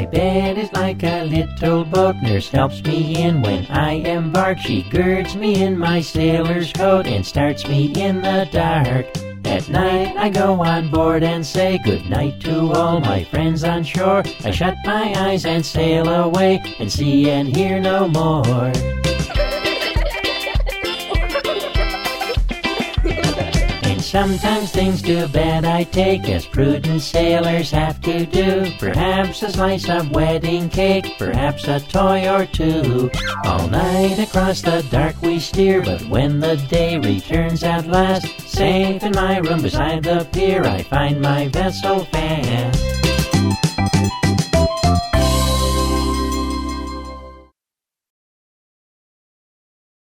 bed is like a little boat. Nurse helps me in when I embark. She girds me in my sailor's coat and starts me in the dark. At night I go on board and say good night to all my friends on shore. I shut my eyes and sail away and see and hear no more. Sometimes things to bed I take, as prudent sailors have to do. Perhaps a slice of wedding cake, perhaps a toy or two. All night across the dark we steer, but when the day returns at last, safe in my room beside the pier, I find my vessel fast.